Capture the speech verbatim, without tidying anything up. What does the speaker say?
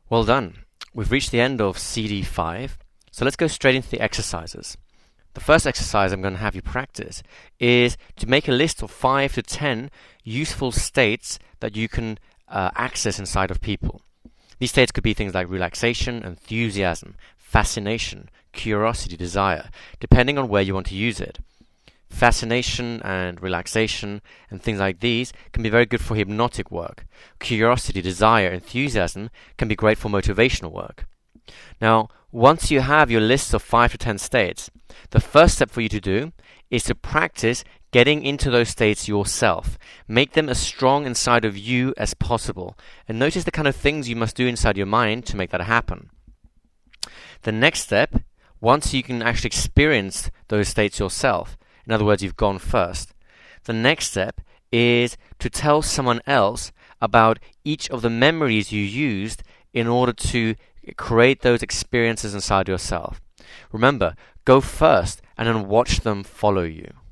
Well done. We've reached the end of C D five, so let's go straight into the exercises. The first exercise I'm going to have you practice is to make a list of five to ten useful states that you can uh, access inside of people. These states could be things like relaxation, enthusiasm, fascination, curiosity, desire, depending on where you want to use it. Fascination and relaxation and things like these can be very good for hypnotic work. Curiosity, desire, enthusiasm can be great for motivational work. Now, once you have your list of five to ten states, the first step for you to do is to practice getting into those states yourself. Make them as strong inside of you as possible. And notice the kind of things you must do inside your mind to make that happen. The next step, once you can actually experience those states yourself, in other words, you've gone first, the next step is to tell someone else about each of the memories you used in order to create those experiences inside yourself. Remember, go first and then watch them follow you.